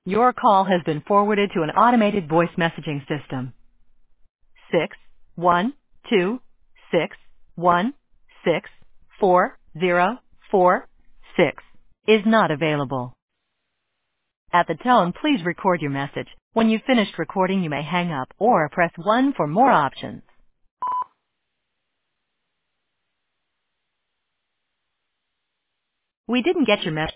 Your call has been forwarded to an automated voice messaging system. 61226164046 is not available. At the tone, please record your message. When you've finished recording, you may hang up or press 1 for more options. We didn't get your message.